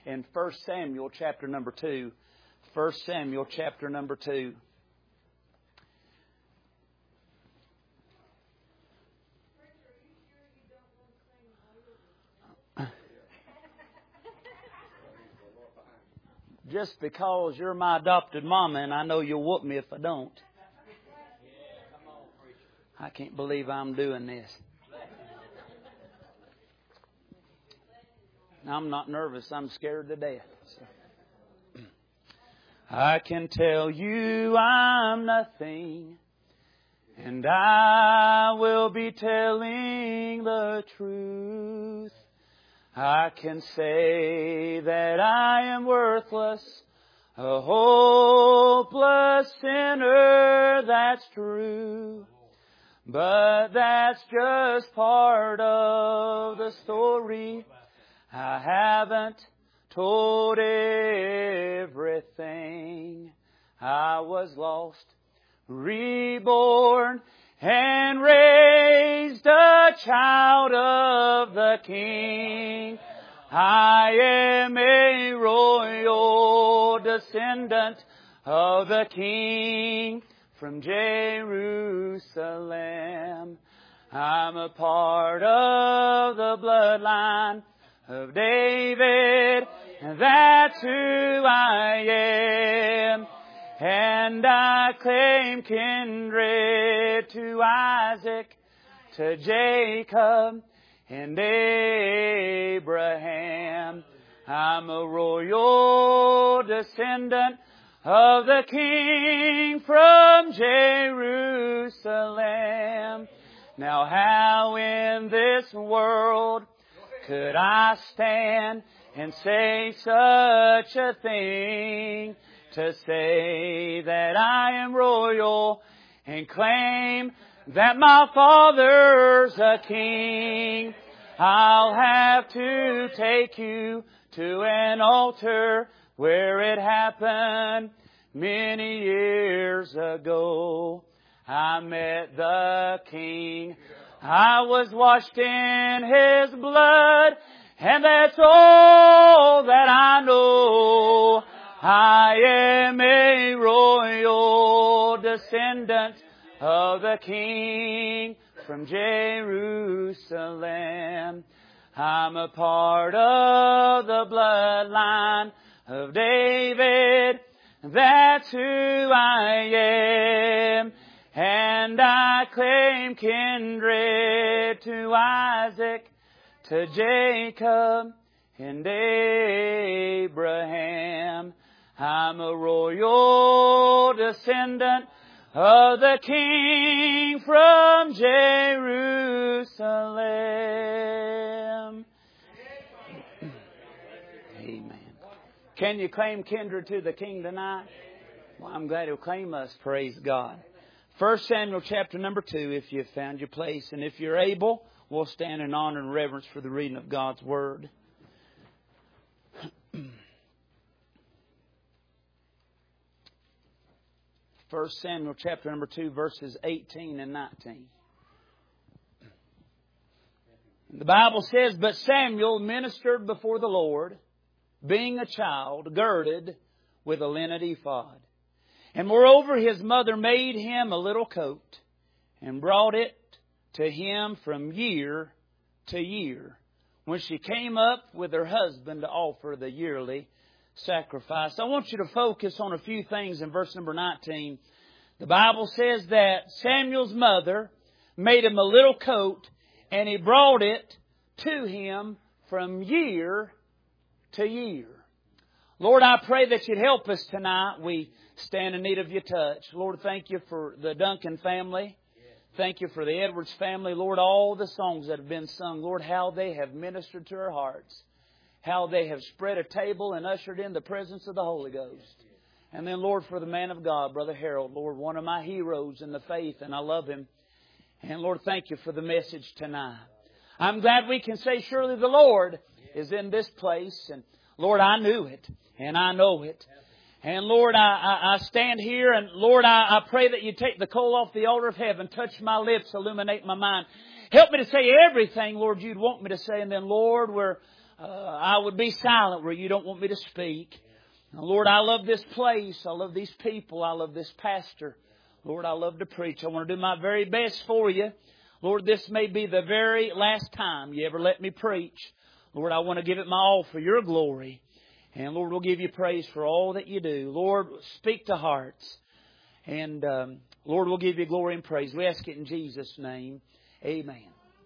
in 1 Samuel chapter number 2. 1 Samuel chapter number 2. Just because you're my adopted mama, and I know you'll whoop me if I don't. I can't believe I'm doing this. I'm not nervous. I'm scared to death. So. I can tell you I'm nothing, and I will be telling the truth. I can say that I am worthless, a hopeless sinner, that's true. But that's just part of the story. I haven't told everything. I was lost, reborn, and raised a child of the King. I am a royal descendant of the King from Jerusalem. I'm a part of the bloodline of David, and that's who I am. And I claim kindred to Isaac, to Jacob, and Abraham. I'm a royal descendant of the King from Jerusalem. Now how in this world could I stand and say such a thing? To say that I am royal and claim that my Father's a king. I'll have to take you to an altar where it happened many years ago. I met the King. I was washed in His blood, and that's all that I know. I am a royal descendant of the King from Jerusalem. I'm a part of the bloodline of David. That's who I am. And I claim kindred to Isaac, to Jacob, and Abraham. I'm a royal descendant of the King from Jerusalem. Amen. Can you claim kindred to the King tonight? Well, I'm glad He'll claim us. Praise God. 1 Samuel chapter number 2, if you've found your place. And if you're able, we'll stand in honor and reverence for the reading of God's Word. 1 Samuel chapter number 2, verses 18 and 19. The Bible says, But Samuel ministered before the Lord, being a child, girded with a linen ephod. And moreover, his mother made him a little coat, and brought it to him from year to year, when she came up with her husband to offer the yearly sacrifice. I want you to focus on a few things in verse number 19. The Bible says that Samuel's mother made him a little coat, and he brought it to him from year to year. Lord, I pray that You'd help us tonight. We stand in need of Your touch. Lord, thank You for the Duncan family. Thank You for the Edwards family. Lord, all the songs that have been sung, Lord, how they have ministered to our hearts. How they have spread a table and ushered in the presence of the Holy Ghost. And then, Lord, for the man of God, Brother Harold, Lord, one of my heroes in the faith, and I love him. And, Lord, thank You for the message tonight. I'm glad we can say, surely the Lord is in this place. And, Lord, I knew it, and I know it. And, Lord, I stand here, and, Lord, I pray that You take the coal off the altar of heaven, touch my lips, illuminate my mind. Help me to say everything, Lord, You'd want me to say. And then, Lord, we're I would be silent where you don't want me to speak. Now, Lord, I love this place. I love these people. I love this pastor. Lord, I love to preach. I want to do my very best for you. Lord, this may be the very last time you ever let me preach. Lord, I want to give it my all for your glory. And Lord, we'll give you praise for all that you do. Lord, speak to hearts. And Lord, we'll give you glory and praise. We ask it in Jesus' name. Amen.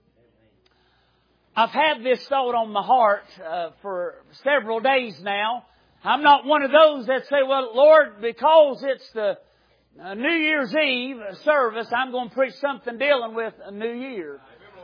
I've had this thought on my heart for several days now. I'm not one of those that say, well, Lord, because it's the New Year's Eve service, I'm going to preach something dealing with a New Year.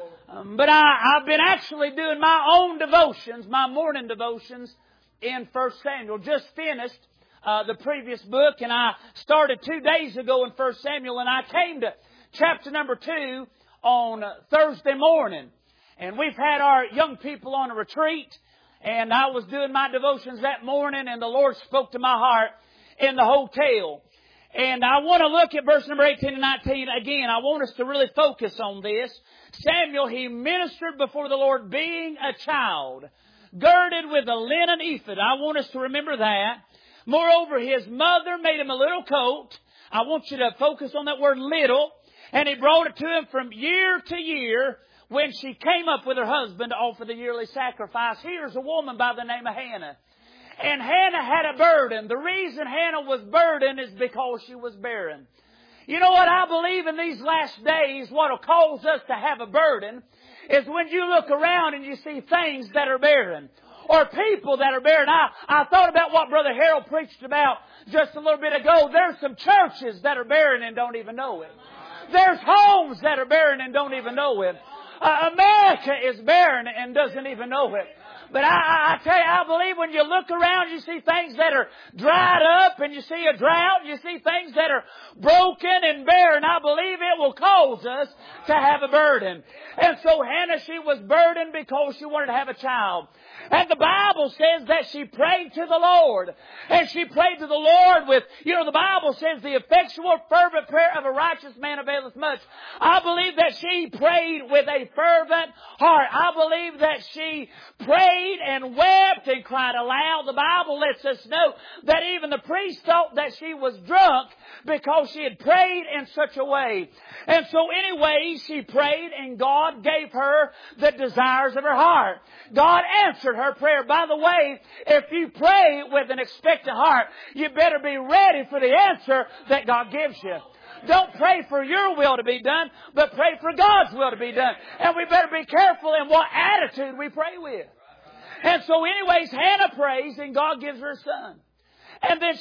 But I've been actually doing my own devotions, my morning devotions in 1 Samuel. Just finished the previous book, and I started 2 days ago in 1 Samuel, and I came to chapter number 2 on Thursday morning. And we've had our young people on a retreat, and I was doing my devotions that morning, and the Lord spoke to my heart in the hotel. And I want to look at verse number 18 and 19 again. I want us to really focus on this. Samuel, he ministered before the Lord being a child, girded with a linen ephod. I want us to remember that. Moreover, his mother made him a little coat. I want you to focus on that word little. And he brought it to him from year to year when she came up with her husband to offer the yearly sacrifice. Here's a woman by the name of Hannah. And Hannah had a burden. The reason Hannah was burdened is because she was barren. You know what? I believe in these last days what will cause us to have a burden is when you look around and you see things that are barren. Or people that are barren. I thought about what Brother Harold preached about just a little bit ago. There's some churches that are barren and don't even know it. There's homes that are barren and don't even know it. America is barren and doesn't even know it. But I tell you, I believe when you look around, you see things that are dried up, and you see a drought, and you see things that are broken and barren. I believe it will cause us to have a burden. And so Hannah, she was burdened because she wanted to have a child. And the Bible says that she prayed to the Lord. And she prayed to the Lord with, the Bible says the effectual fervent prayer of a righteous man availeth much. I believe that she prayed with a fervent heart. I believe that she prayed and wept and cried aloud. The Bible lets us know that even the priest thought that she was drunk because she had prayed in such a way. And so anyway, she prayed and God gave her the desires of her heart. God answered her prayer. By the way, if you pray with an expectant heart, you better be ready for the answer that God gives you. Don't pray for your will to be done, but pray for God's will to be done. And we better be careful in what attitude we pray with. And so anyways, Hannah prays and God gives her a son. And then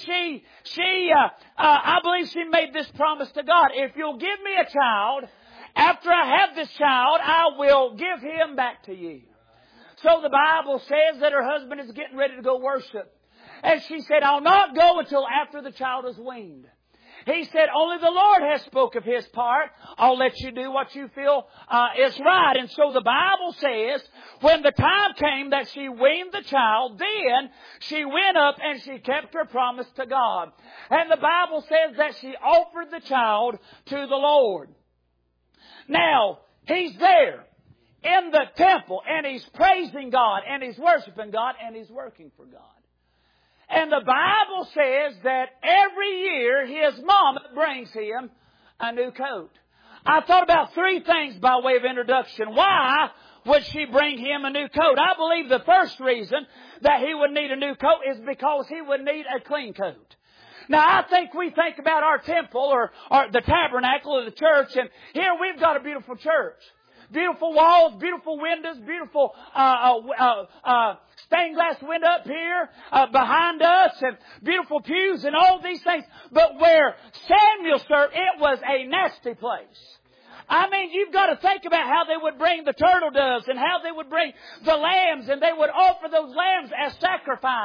I believe she made this promise to God. If you'll give me a child, after I have this child, I will give him back to you. So the Bible says that her husband is getting ready to go worship. And she said, I'll not go until after the child is weaned. He said, only the Lord has spoke of His part. I'll let you do what you feel is right. And so the Bible says, when the time came that she weaned the child, then she went up and she kept her promise to God. And the Bible says that she offered the child to the Lord. Now, he's there in the temple and he's praising God and he's worshiping God and he's working for God. And the Bible says that every year his mama brings him a new coat. I thought about three things by way of introduction. Why would she bring him a new coat? I believe the first reason that he would need a new coat is because he would need a clean coat. Now, I think we think about our temple or the tabernacle or the church, and here we've got a beautiful church. Beautiful walls, beautiful windows, beautiful stained glass window up here behind us, and beautiful pews and all these things. But where Samuel served, it was a nasty place. I mean, you've got to think about how they would bring the turtle doves and how they would bring the lambs, and they would offer those lambs as sacrifice.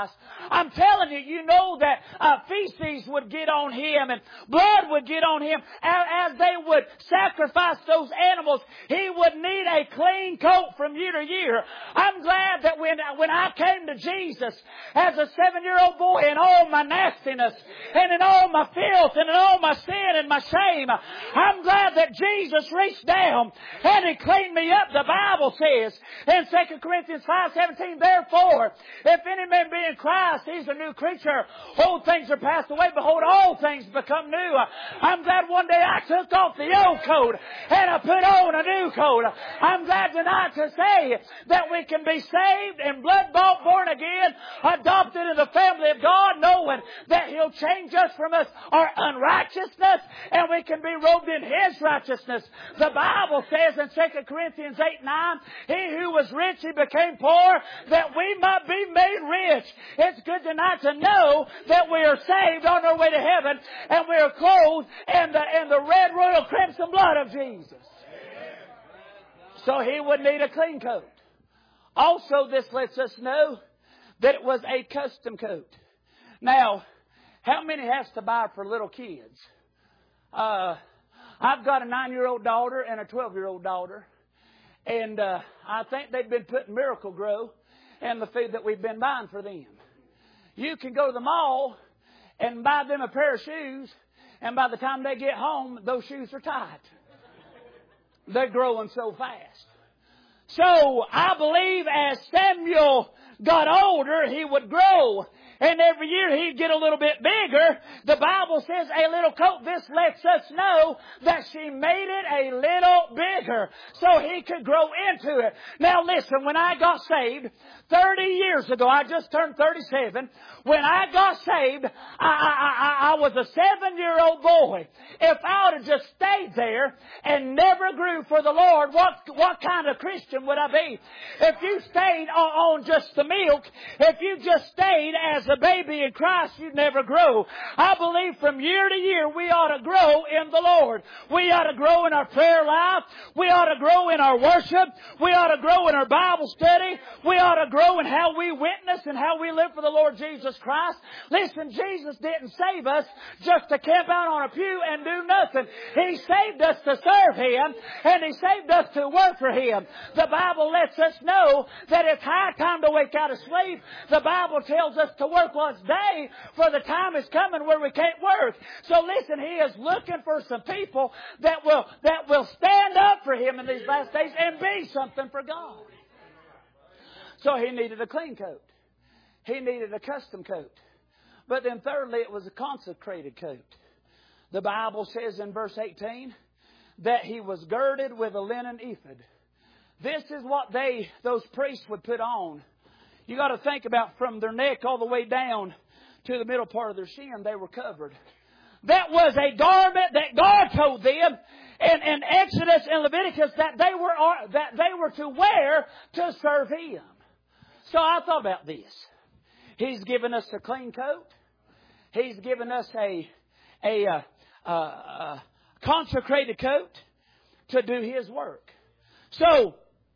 I'm telling you, you know that feces would get on him and blood would get on him. As they would sacrifice those animals, he would need a clean coat from year to year. I'm glad that when I came to Jesus as a 7-year-old boy in all my nastiness and in all my filth and in all my sin and my shame, I'm glad that Jesus reached down and He cleaned me up. The Bible says in 2 Corinthians 5:17, therefore, if any man be in Christ, he's a new creature. Old things are passed away. Behold, all things become new. I'm glad one day I took off the old coat and I put on a new coat. I'm glad tonight to say that we can be saved and blood-bought, born again, adopted in the family of God, knowing that He'll change us from our unrighteousness and we can be robed in His righteousness. The Bible says in 2 Corinthians 8:9, He who was rich, He became poor, that we might be made rich. It's good tonight to know that we are saved on our way to heaven and we are clothed in the red, royal, crimson blood of Jesus. So He would need a clean coat. Also, this lets us know that it was a custom coat. Now, how many has to buy for little kids? I've got a 9-year-old daughter and a 12-year-old daughter. And I think they've been putting Miracle-Gro in the food that we've been buying for them. You can go to the mall and buy them a pair of shoes, and by the time they get home, those shoes are tight. They're growing so fast. So I believe as Samuel got older, he would grow. And every year he'd get a little bit bigger. The Bible says a little coat. This lets us know that she made it a little bigger so he could grow into it. Now listen, when I got saved 30 years ago, I just turned 37. When I got saved, I was a 7-year-old boy. If I would have just stayed there and never grew for the Lord, what kind of Christian would I be? If you stayed on just the milk, if you just stayed as a baby in Christ, you'd never grow. I believe from year to year we ought to grow in the Lord. We ought to grow in our prayer life. We ought to grow in our worship. We ought to grow in our Bible study. We ought to grow in how we witness and how we live for the Lord Jesus Christ. Listen, Jesus didn't save us just to camp out on a pew and do nothing. He saved us to serve Him, and He saved us to work for Him. The Bible lets us know that it's high time to wake out of sleep. The Bible tells us to work while it's day, for the time is coming where we can't work. So listen, He is looking for some people that will stand up for Him in these last days and be something for God. So He needed a clean coat. He needed a custom coat. But then thirdly, it was a consecrated coat. The Bible says in verse 18 that He was girded with a linen ephod. This is what those priests would put on. You got to think about from their neck all the way down to the middle part of their shin, they were covered. That was a garment that God told them in Exodus and Leviticus that they were to wear to serve Him. So I thought about this. He's given us a clean coat. He's given us a consecrated coat to do His work. So,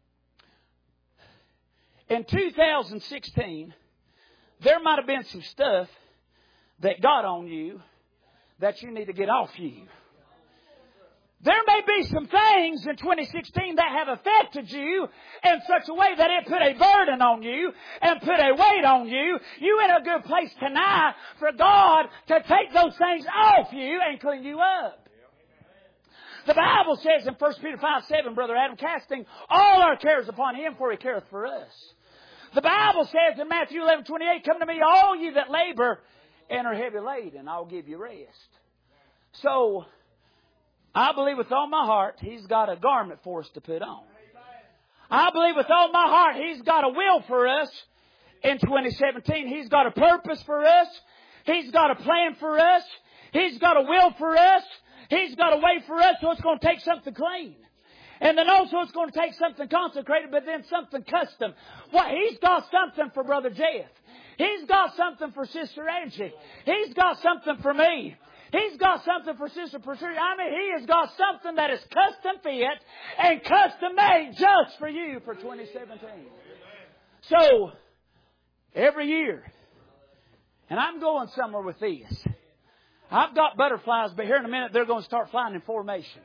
in 2016, there might have been some stuff that got on you that you need to get off you. There may be some things in 2016 that have affected you in such a way that it put a burden on you and put a weight on you. You're in a good place tonight for God to take those things off you and clean you up. The Bible says in 1 Peter 5:7, Brother Adam, casting all our cares upon Him, for He careth for us. The Bible says in Matthew 11:28, come to me, all you that labor and are heavy laden, I'll give you rest. So, I believe with all my heart, He's got a garment for us to put on. I believe with all my heart, He's got a will for us in 2017. He's got a purpose for us. He's got a plan for us. He's got a will for us. He's got a way for us, so it's going to take something clean. And then also it's going to take something consecrated, but then something custom. Well, He's got something for Brother Jeff. He's got something for Sister Angie. He's got something for me. He's got something for Sister Patricia. I mean, He has got something that is custom fit and custom made just for you for 2017. So, every year, And I'm going somewhere with this. I've got butterflies, but here in a minute they're going to start flying in formation.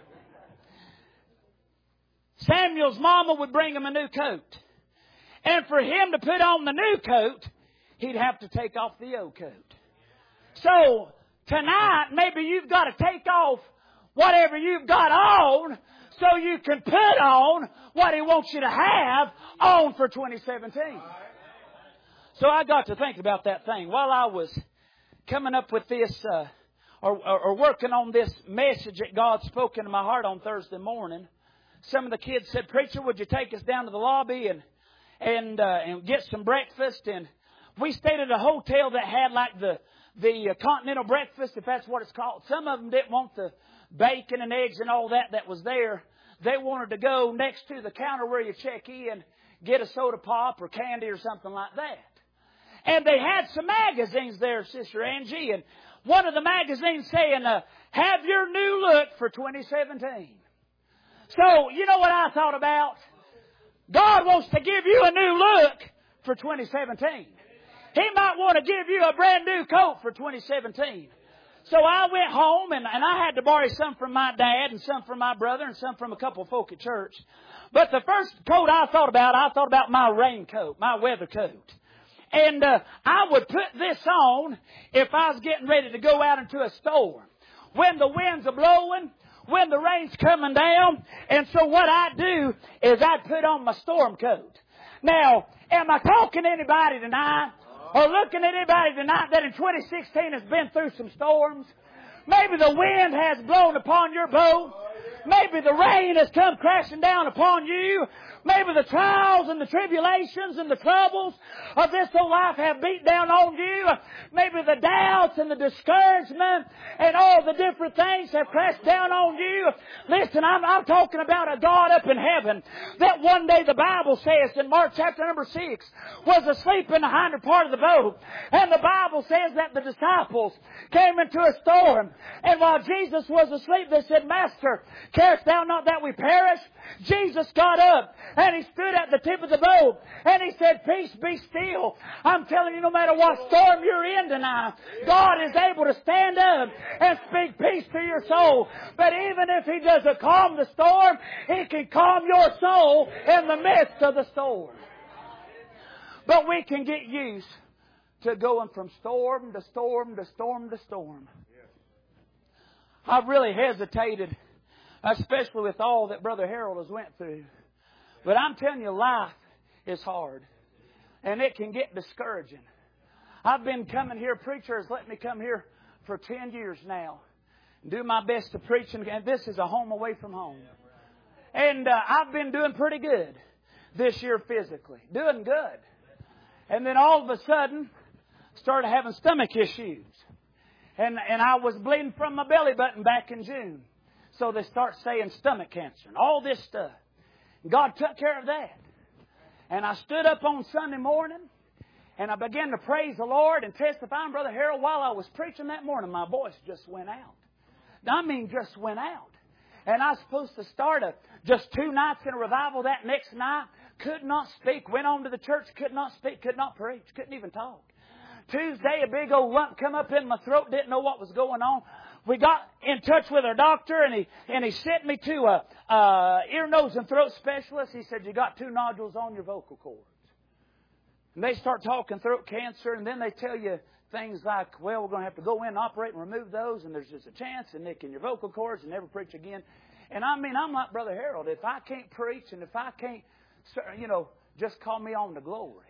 Samuel's mama would bring him a new coat. And for him to put on the new coat, he'd have to take off the old coat. So tonight, maybe you've got to take off whatever you've got on so you can put on what He wants you to have on for 2017. So I got to think about that thing while I was coming up with this or working on this message that God spoke into my heart on Thursday morning. Some of the kids said, "Preacher, would you take us down to the lobby and get some breakfast?" And we stayed at a hotel that had like the continental breakfast, if that's what it's called. Some of them didn't want the bacon and eggs and all that was there. They wanted to go next to the counter where you check in, get a soda pop or candy or something like that. And they had some magazines there, Sister Angie, and one of the magazines saying, "Have your new look for 2017." So, you know what I thought about? God wants to give you a new look for 2017. He might want to give you a brand new coat for 2017. So I went home and I had to borrow some from my dad and some from my brother and some from a couple of folk at church. But the first coat I thought about my raincoat, my weather coat. And I would put this on if I was getting ready to go out into a storm. When the winds are blowing, when the rain's coming down. And so what I do is I put on my storm coat. Now, am I talking to anybody tonight? Or looking at anybody tonight that in 2016 has been through some storms? Maybe the wind has blown upon your boat. Maybe the rain has come crashing down upon you. Maybe the trials and the tribulations and the troubles of this whole life have beat down on you. Maybe the doubts and the discouragement and all the different things have crashed down on you. Listen, I'm talking about a God up in heaven that one day the Bible says in Mark chapter number 6 was asleep in the hinder part of the boat. And the Bible says that the disciples came into a storm. And while Jesus was asleep, they said, "Master, carest thou not that we perish?" Jesus got up and He stood at the tip of the boat and He said, "Peace, be still." I'm telling you, no matter what storm you're in tonight, God is able to stand up and speak peace to your soul. But even if He doesn't calm the storm, He can calm your soul in the midst of the storm. But we can get used to going from storm to storm to storm to storm. I've really hesitated, especially with all that Brother Harold has went through. But I'm telling you, life is hard. And it can get discouraging. I've been coming here, preacher has let me come here for 10 years now. Do my best to preach. And this is a home away from home. And I've been doing pretty good this year physically. Doing good. And then all of a sudden, started having stomach issues. And I was bleeding from my belly button back in June. So they start saying stomach cancer and all this stuff. God took care of that. And I stood up on Sunday morning and I began to praise the Lord and testify. And Brother Harold, while I was preaching that morning, my voice just went out. I mean, just went out. And I was supposed to start just 2 nights in a revival. That next night, could not speak. Went on to the church, could not speak, could not preach, couldn't even talk. Tuesday, a big old lump come up in my throat, didn't know what was going on. We got in touch with our doctor, and he sent me to a ear, nose, and throat specialist. He said, "You got 2 nodules on your vocal cords." And they start talking throat cancer, and then they tell you things like, "Well, we're going to have to go in and operate and remove those, and there's just a chance of nicking your vocal cords and never preach again." And I mean, I'm like Brother Harold. If I can't preach and if I can't, just call me on to glory.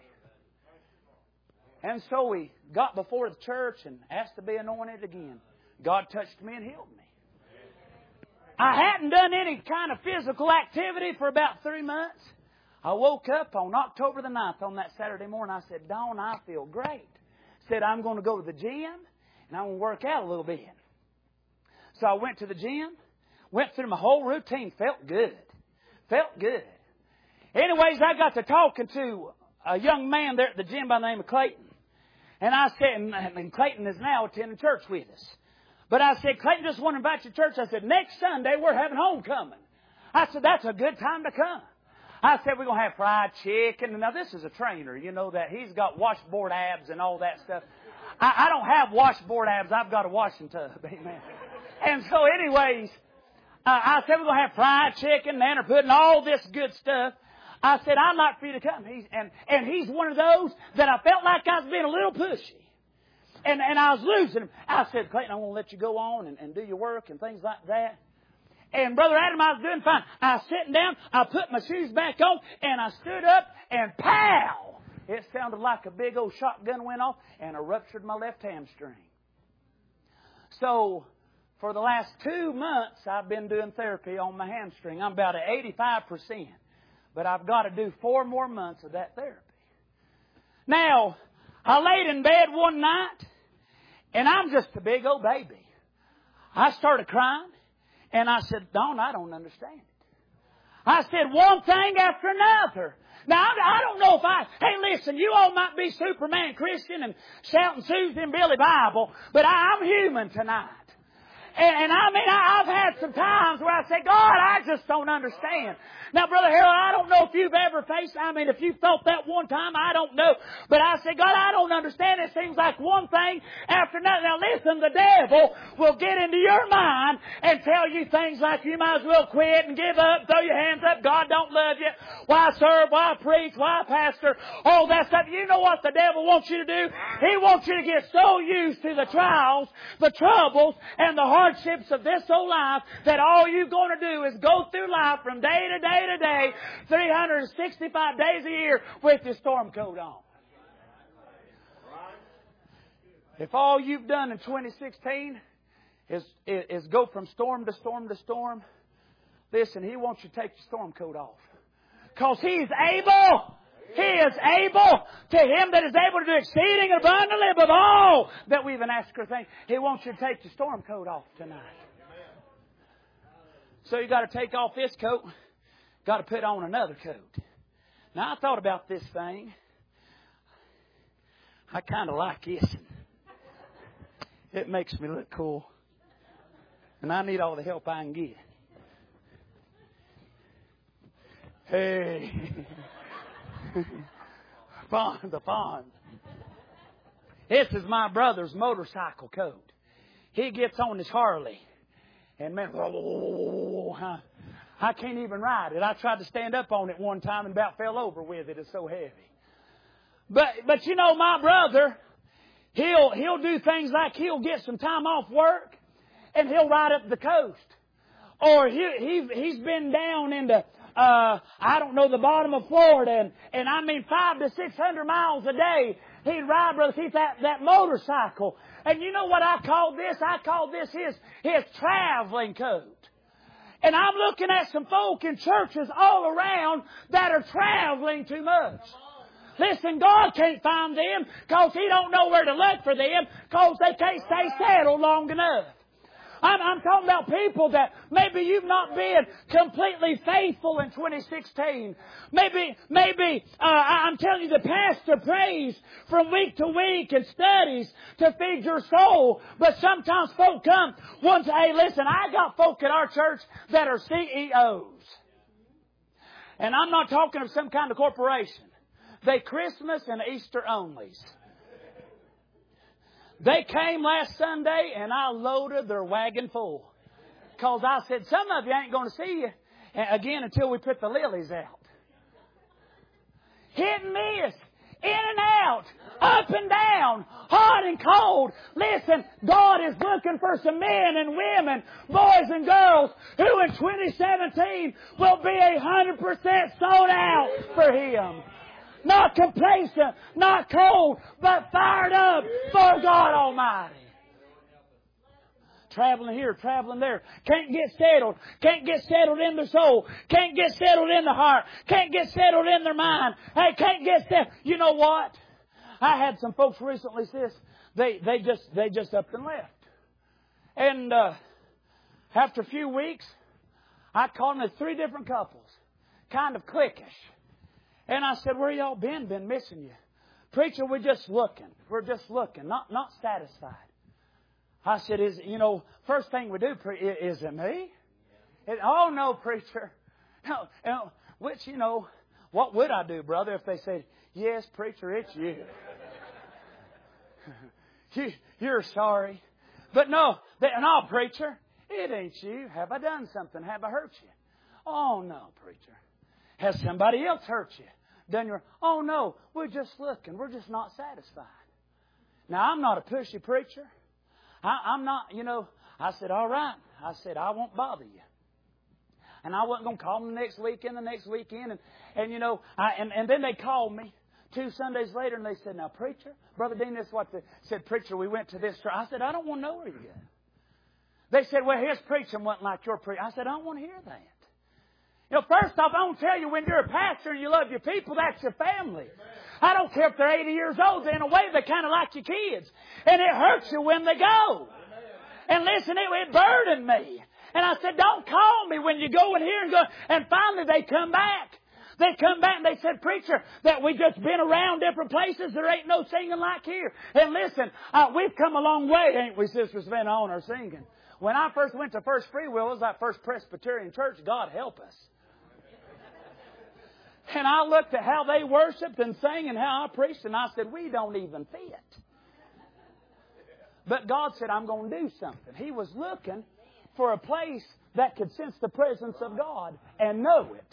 And so we got before the church and asked to be anointed again. God touched me and healed me. I hadn't done any kind of physical activity for about 3 months. I woke up on October the 9th on that Saturday morning. I said, "Dawn, I feel great." Said, "I'm going to go to the gym and I'm going to work out a little bit." So I went to the gym, went through my whole routine, felt good. Felt good. Anyways, I got to talking to a young man there at the gym by the name of Clayton. And I said, and Clayton is now attending church with us. But I said, "Clayton, just want to invite you to church." I said, "Next Sunday we're having homecoming." I said, "That's a good time to come." I said, "We're going to have fried chicken." And now this is a trainer, that he's got washboard abs and all that stuff. I don't have washboard abs. I've got a washing tub. Amen. And so anyways, I said we're going to have fried chicken, nanner pudding, all this good stuff. I said, I'd like for you to come. And he's one of those that I felt like I was being a little pushy. And I was losing him. I said, Clayton, I want to let you go on and do your work and things like that. And Brother Adam, I was doing fine. I was sitting down, I put my shoes back on, and I stood up, and pow! It sounded like a big old shotgun went off, and I ruptured my left hamstring. So, for the last 2 months, I've been doing therapy on my hamstring. I'm about at 85%. But I've got to do 4 more months of that therapy. Now, I laid in bed one night, and I'm just a big old baby. I started crying, and I said, Dawn, I don't understand it. I said one thing after another. Now, I don't know if hey, listen, you all might be Superman Christian and shouting Susie and Billy Bible, but I'm human tonight. And I mean, I've had some times where I say, God, I just don't understand. Now, Brother Harold, I don't know if you've ever faced, if you felt that one time, I don't know. But I say, God, I don't understand. It seems like one thing after another. Now, listen, the devil will get into your mind and tell you things like you might as well quit and give up, throw your hands up, God don't love you. Why serve? Why preach? Why pastor? All that stuff. You know what the devil wants you to do? He wants you to get so used to the trials, the troubles, and the hardships of this old life that all you're going to do is go through life from day to day to day, 365 days a year with your storm coat on. If all you've done in 2016 is go from storm to storm to storm, listen, He wants you to take your storm coat off. Because He's able. He is able. To Him that is able to do exceeding abundantly above all that we even ask or think. He wants you to take your storm coat off tonight. So you got to take off this coat. Got to put on another coat. Now I thought about this thing. I kind of like this. It makes me look cool. And I need all the help I can get. Hey. The fun. This is my brother's motorcycle coat. He gets on his Harley. And man, I can't even ride it. I tried to stand up on it one time and about fell over with it. It's so heavy. But you know, my brother, he'll do things like he'll get some time off work and he'll ride up the coast. Or he's been down into, the bottom of Florida and 500 to 600 miles a day. He'd ride, Brother Keith, that motorcycle. And you know what I call this? I call this his traveling coat. And I'm looking at some folk in churches all around that are traveling too much. Listen, God can't find them because He don't know where to look for them because they can't stay settled long enough. I'm talking about people that maybe you've not been completely faithful in 2016. Maybe I'm telling you, the pastor prays from week to week and studies to feed your soul. But sometimes folk come once, hey, listen, I got folk at our church that are CEOs. And I'm not talking of some kind of corporation. They Christmas and Easter onlys. They came last Sunday and I loaded their wagon full. Because I said, some of you ain't going to see you again until we put the lilies out. Hit and miss. In and out. Up and down. Hot and cold. Listen, God is looking for some men and women, boys and girls, who in 2017 will be 100% sold out for Him. Not complacent, not cold, but fired up for God Almighty. Traveling here, traveling there. Can't get settled. Can't get settled in their soul. Can't get settled in the heart. Can't get settled in their mind. Hey, can't get settled. You know what? I had some folks recently say they just up and left. And after a few weeks, I called them as 3 different couples. Kind of cliquish. And I said, where y'all been? Been missing you. Preacher, we're just looking. We're just looking. Not satisfied. I said, first thing we do, is it me? Oh, no, preacher. No, which, what would I do, brother, if they said, yes, preacher, it's you. You're sorry. But no, preacher, it ain't you. Have I done something? Have I hurt you? Oh, no, preacher. Has somebody else hurt you? Oh, no, we're just looking. We're just not satisfied. Now, I'm not a pushy preacher. I'm not, I said, all right. I said, I won't bother you. And I wasn't going to call them the next weekend. And then they called me 2 Sundays later and they said, now, preacher, Brother Dean, this is what they said, preacher, we went to this church. I said, I don't want to know where you go. They said, well, his preaching wasn't like your preaching. I said, I don't want to hear that. First off, I want to tell you, when you're a pastor and you love your people, that's your family. I don't care if they're 80 years old. In a way, they're kind of like your kids. And it hurts you when they go. And listen, it burdened me. And I said, don't call me when you go in here and go. And finally, they come back. They come back and they said, preacher, that we just been around different places. There ain't no singing like here. And listen, we've come a long way, ain't we, Sister Savannah, on our singing. When I first went to First Free Will, it was that First Presbyterian Church. God help us. And I looked at how they worshiped and sang and how I preached, and I said, we don't even fit. But God said, I'm going to do something. He was looking for a place that could sense the presence of God and know it.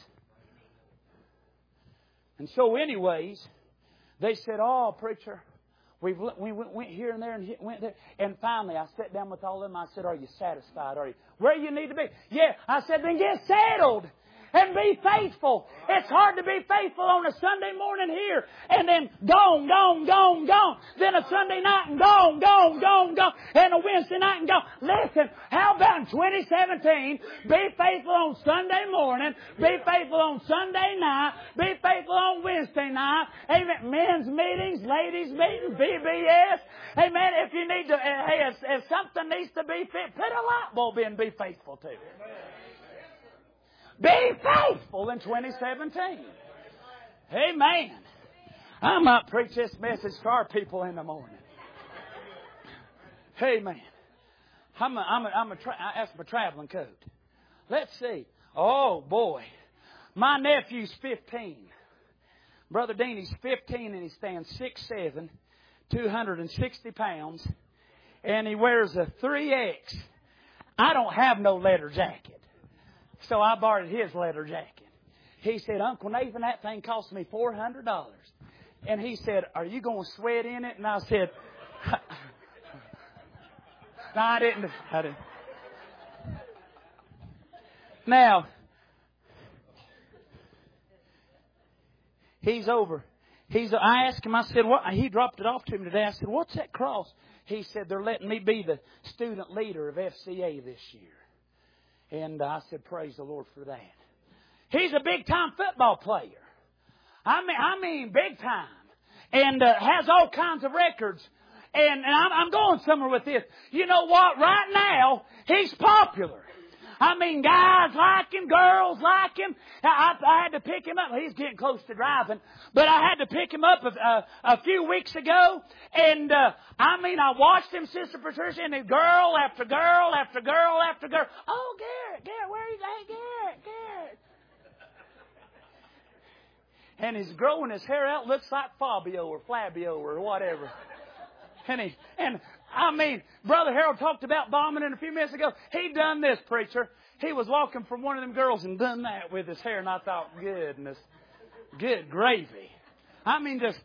And so anyways, they said, oh, preacher, we went here and there and went there. And finally, I sat down with all of them. I said, are you satisfied? Are you where you need to be? Yeah. I said, then get settled. And be faithful. It's hard to be faithful on a Sunday morning here. And then gone. Then a Sunday night and gone. And a Wednesday night and gone. Listen, how about in 2017, be faithful on Sunday morning. Be faithful on Sunday night. Be faithful on Wednesday night. Amen. Men's meetings, ladies' meetings, VBS. Amen. If you need to, if something needs to be fit, put a light bulb in and be faithful to it. Be faithful in 2017. Amen. I might preach this message to our people in the morning. Amen. I asked for a traveling coat. Let's see. Oh, boy. My nephew's 15. Brother Dean, he's 15 and he stands 6'7", 260 pounds. And he wears a 3X. I don't have no leather jacket. So I borrowed his leather jacket. He said, Uncle Nathan, that thing cost me $400. And he said, are you going to sweat in it? And I said, no, I didn't. Now, I asked him, I said, what? He dropped it off to me today. I said, what's that cross? He said, they're letting me be the student leader of FCA this year. And I said, praise the Lord for that. He's a big-time football player. I mean big time. And has all kinds of records. And I'm going somewhere with this. You know what? Right now, he's popular. I mean, guys like him, girls like him. I had to pick him up. He's getting close to driving. But I had to pick him up a few weeks ago. And, I watched him, Sister Patricia, and girl after girl after girl after girl. Oh, Garrett, where are you going? Garrett. And he's growing his hair out. Looks like Fabio or Flabio or whatever. Brother Harold talked about bombing in a few minutes ago. He done this, preacher. He was walking from one of them girls and done that with his hair. And I thought, goodness, good gravy. Just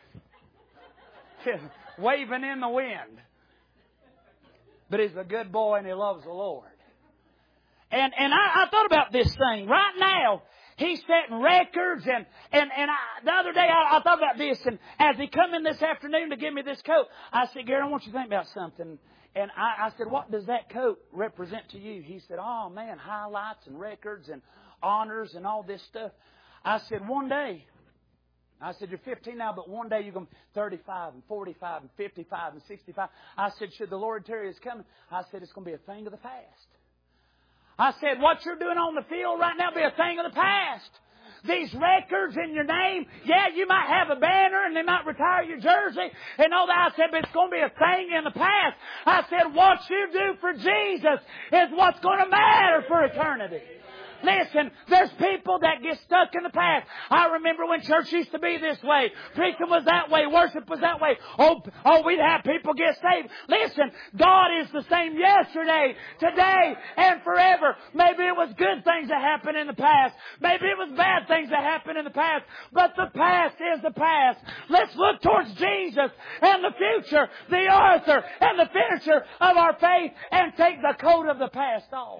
waving in the wind. But he's a good boy and he loves the Lord. And I thought about this thing. Right now, he's setting records, and the other day I thought about this, and as he come in this afternoon to give me this coat, I said, Gary, I want you to think about something. And I said, what does that coat represent to you? He said, oh man, highlights and records and honors and all this stuff. I said, one day, you're 15 now, but one day you're going to be 35 and 45 and 55 and 65. I said, should the Lord tarry is coming? I said, it's going to be a thing of the past. I said, what you're doing on the field right now be a thing of the past. These records in your name, yeah, you might have a banner and they might retire your jersey and all that. I said, but it's going to be a thing in the past. I said, what you do for Jesus is what's going to matter for eternity. Listen, there's people that get stuck in the past. I remember when church used to be this way. Preaching was that way. Worship was that way. Oh, we'd have people get saved. Listen, God is the same yesterday, today, and forever. Maybe it was good things that happened in the past. Maybe it was bad things that happened in the past. But the past is the past. Let's look towards Jesus and the future, the author and the finisher of our faith, and take the coat of the past off.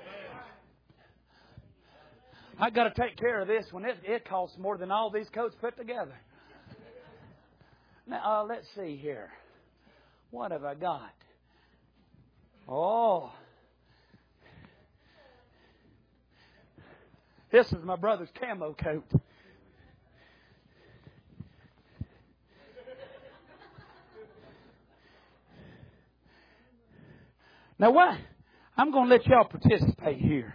I got to take care of this one. It costs more than all these coats put together. Now, let's see here. What have I got? Oh. This is my brother's camo coat. Now what? I'm going to let y'all participate here.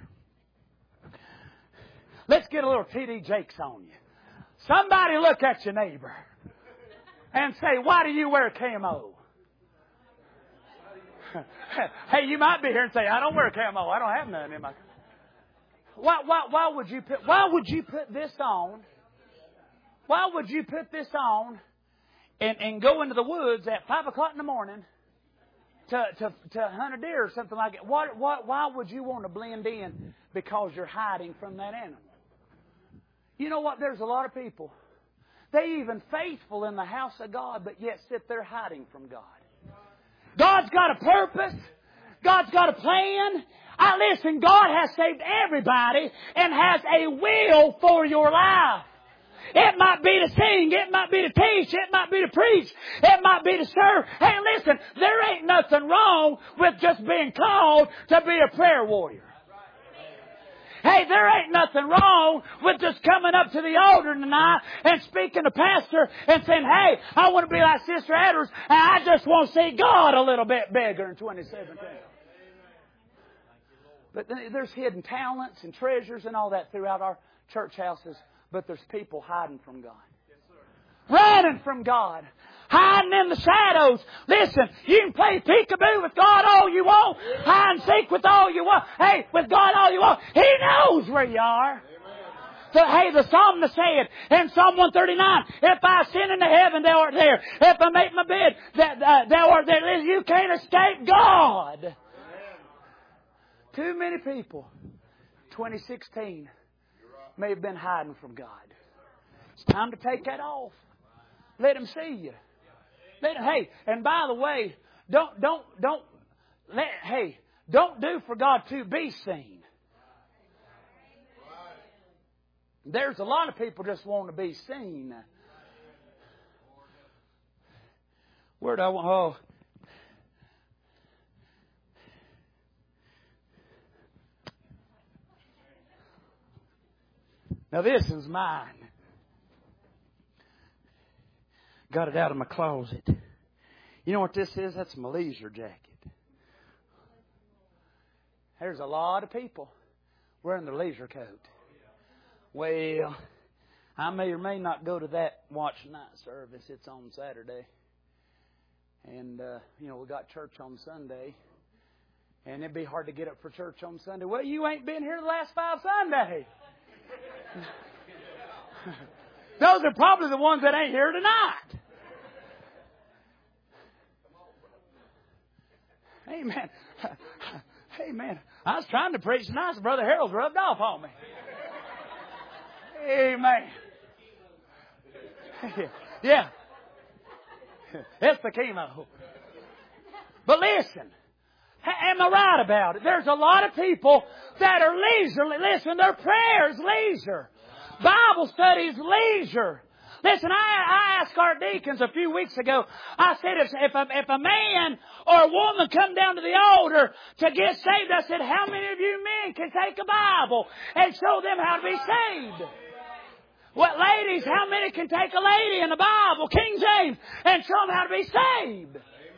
Let's get a little T.D. Jakes on you. Somebody look at your neighbor and say, why do you wear camo? Hey, you might be here and say, I don't wear camo. I don't have none in my... Why would you put this on? Why would you put this on and go into the woods at 5 o'clock in the morning to hunt a deer or something like that? Why would you want to blend in because you're hiding from that animal? You know what? There's a lot of people. They even faithful in the house of God, but yet sit there hiding from God. God's got a purpose. God's got a plan. Listen, God has saved everybody and has a will for your life. It might be to sing. It might be to teach. It might be to preach. It might be to serve. Hey, listen, there ain't nothing wrong with just being called to be a prayer warrior. Hey, there ain't nothing wrong with just coming up to the altar tonight and speaking to pastor and saying, hey, I want to be like Sister Edwards and I just want to see God a little bit bigger in 2017. But there's hidden talents and treasures and all that throughout our church houses. But there's people hiding from God. Running from God. Hiding in the shadows. Listen, you can play peekaboo with God all you want. Hide and seek with all you want. Hey, with God all you want. He knows where you are. The psalmist said in Psalm 139, if I ascend into heaven, thou art there. If I make my bed, thou art there. You can't escape God. Too many people, 2016, may have been hiding from God. It's time to take that off. Let Him see you. Hey, and by the way, don't do for God to be seen. There's a lot of people just want to be seen. Where do I want? Oh. Now this is mine. Got it out of my closet. You know what this is? That's my leisure jacket. There's a lot of people wearing their leisure coat. Well, I may or may not go to that watch night service. It's on Saturday. And, we got church on Sunday. And it'd be hard to get up for church on Sunday. Well, you ain't been here the last 5 Sundays. Those are probably the ones that ain't here tonight. Amen. Amen. I was trying to preach tonight, so Brother Harold's rubbed off on me. Amen. Yeah. It's the chemo. But listen. Am I right about it? There's a lot of people that are leisurely. Listen, their prayers leisure. Bible studies leisure. Listen, I asked our deacons a few weeks ago, I said, if a man or a woman come down to the altar to get saved, I said, how many of you men can take a Bible and show them how to be saved? What ladies, how many can take a lady in the Bible, King James, and show them how to be saved?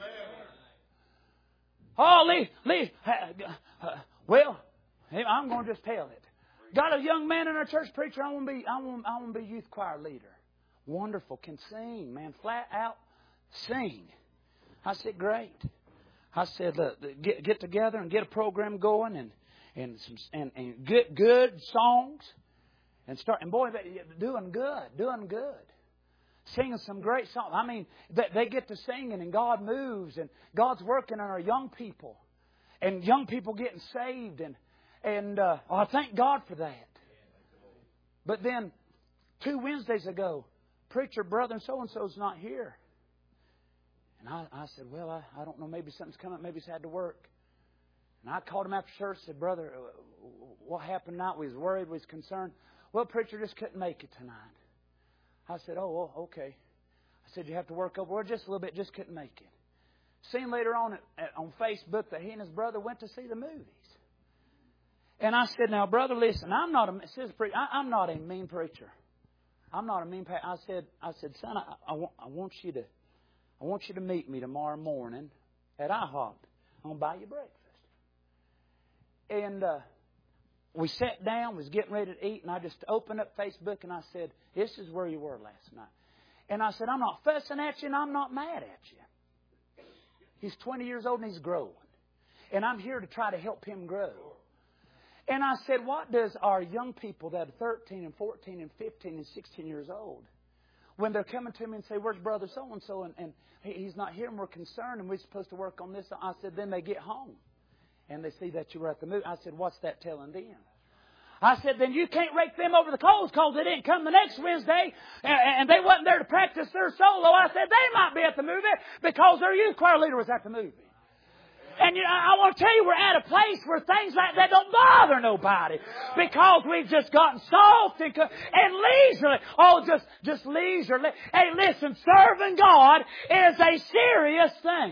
Oh, Lee, well, I'm going to just tell it. Got a young man in our church preacher. I want to be youth choir leader. Wonderful, can sing, man, flat out sing. I said, great. I said, look, get together and get a program going, and good songs, and boy, doing good. Singing some great songs. I mean, they get to singing and God moves and God's working on our young people. And young people getting saved. And I thank God for that. But then 2 Wednesdays ago, preacher, brother and so-and-so's not here. And I said, well, I don't know. Maybe something's come up. Maybe he's had to work. And I called him after church and said, brother, what happened tonight? We was worried. We was concerned. Well, preacher just couldn't make it tonight. I said, oh, well, okay. I said, you have to work over? Well, just a little bit, just couldn't make it. Seen later on Facebook that he and his brother went to see the movies. And I said, now, brother, listen, I'm not a mean preacher. I'm not a mean preacher. I said, son, I want you to meet me tomorrow morning at IHOP. I'm going to buy you breakfast. And we sat down, was getting ready to eat, and I just opened up Facebook and I said, this is where you were last night. And I said, I'm not fussing at you and I'm not mad at you. He's 20 years old and he's growing. And I'm here to try to help him grow. And I said, what does our young people that are 13 and 14 and 15 and 16 years old, when they're coming to me and say, where's brother so-and-so? And he's not here and we're concerned and we're supposed to work on this. I said, then they get home. And they see that you were at the movie. I said, what's that telling them? I said, then you can't rake them over the coals because they didn't come the next Wednesday and they wasn't there to practice their solo. I said, they might be at the movie because their youth choir leader was at the movie. And I want to tell you, we're at a place where things like that don't bother nobody because we've just gotten soft and leisurely. Oh, just leisurely. Hey, listen, serving God is a serious thing.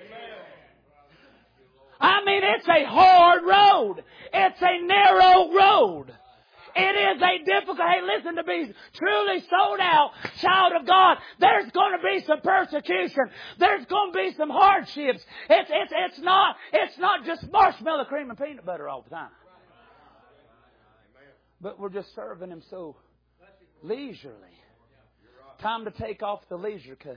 I mean, it's a hard road. It's a narrow road. It is a difficult. Hey, listen, to be truly sold out child of God, there's going to be some persecution. There's going to be some hardships. It's not just marshmallow cream and peanut butter all the time. But we're just serving Him so leisurely. Time to take off the leisure coat.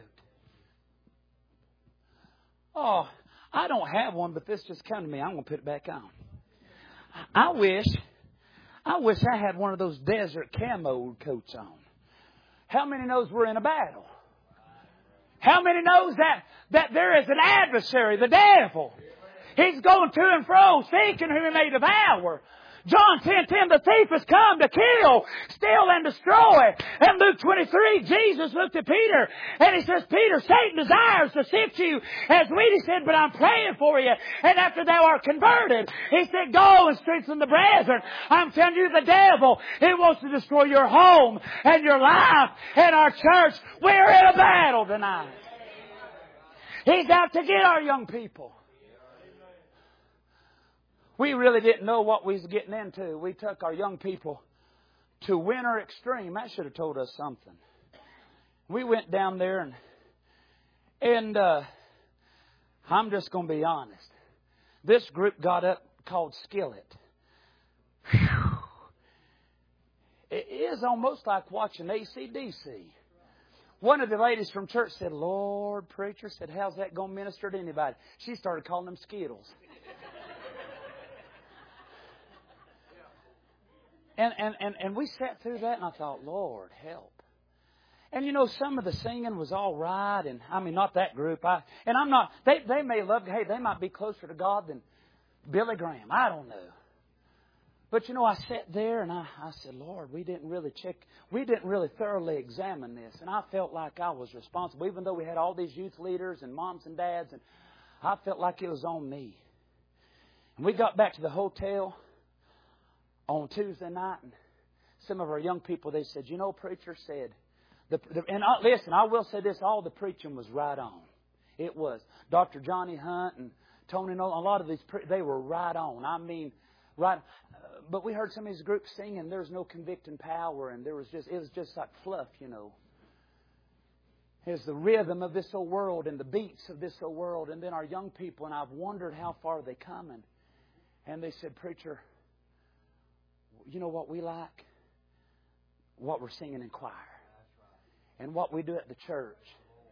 Oh, I don't have one, but this just came to me. I'm going to put it back on. I wish I had one of those desert camo coats on. How many knows we're in a battle? How many knows that there is an adversary, the devil? He's going to and fro, seeking whom he may devour. John 10:10, the thief has come to kill, steal, and destroy. And Luke 23, Jesus looked at Peter and He says, Peter, Satan desires to sift you as wheat. He said, but I'm praying for you. And after thou art converted, He said, go and strengthen the brethren. I'm telling you, the devil, he wants to destroy your home and your life and our church. We're in a battle tonight. He's out to get our young people. We really didn't know what we was getting into. We took our young people to Winter Extreme. That should have told us something. We went down there and I'm just going to be honest. This group got up called Skillet. Whew. It is almost like watching AC/DC. One of the ladies from church said, Lord, preacher, said, how's that going to minister to anybody? She started calling them Skittles. And we sat through that and I thought, Lord, help. And you know, some of the singing was all right. And I mean, not that group. I'm not, they may love, hey, they might be closer to God than Billy Graham. I don't know. But you know, I sat there and I said, Lord, we didn't really thoroughly examine this. And I felt like I was responsible, even though we had all these youth leaders and moms and dads. And I felt like it was on me. And we got back to the hotel on Tuesday night, and some of our young people, they said, you know, preacher said, listen, I will say this, all the preaching was right on. It was. Dr. Johnny Hunt and Tony Nolan, a lot of these, they were right on. I mean, right. But we heard some of these groups singing, there was no convicting power, and it was just like fluff, you know. It's the rhythm of this old world and the beats of this old world, and then our young people, and I've wondered how far they coming. And they said, preacher, you know what we like? What we're singing in choir. And what we do at the church.